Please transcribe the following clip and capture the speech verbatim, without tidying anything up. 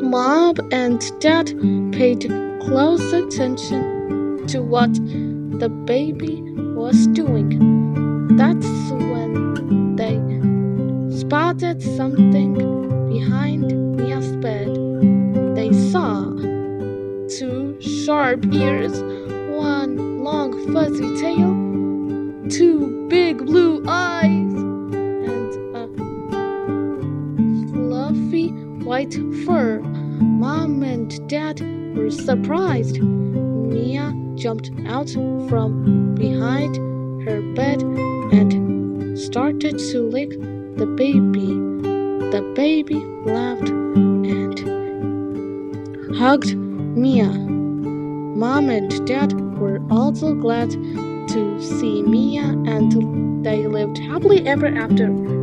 Mom and Dad paid close attention to what the baby was doing. That's when they spotted something behind Mia's bed. They saw two sharp ears, one long fuzzy tail, two big blue eyes, and a fluffy white fur. Mom and Dad were surprised. Mia jumped out from behind her bed and started to lick the baby. The baby laughed and hugged Mia. Mom and Dad were also glad to see Mia, and they lived happily ever after.